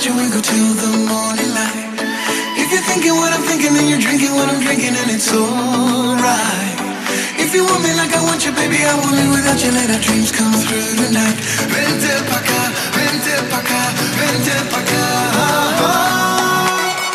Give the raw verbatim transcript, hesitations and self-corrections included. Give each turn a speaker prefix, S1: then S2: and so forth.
S1: you, we go till the morning light. If you're thinking what I'm thinking, then you're drinking what I'm drinking, and it's alright. If you want me like I want you, baby, I won't live without you. Let our dreams come through tonight. Vente pa' acá, vente pa' acá, vente pa' acá.